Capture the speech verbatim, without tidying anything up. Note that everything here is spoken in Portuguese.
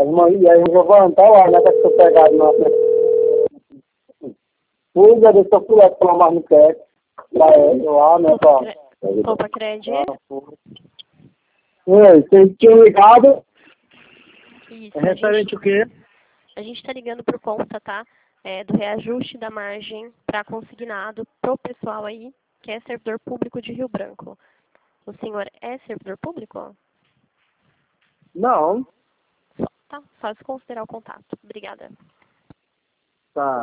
E aí, Giovanni, tá lá, né? Tá sossegado na frente. Cuida, deixa eu pular pela marmiquete. Lá, lá, né, pá? Poupa Cred. Oi, vocês tinham ligado? Isso. É referente gente, o quê? A gente está ligando por conta, tá? É, do reajuste da margem para consignado pro pessoal aí, que é servidor público de Rio Branco. O senhor é servidor público? Não. Só, tá? Só se considerar o contato. Obrigada. Tá.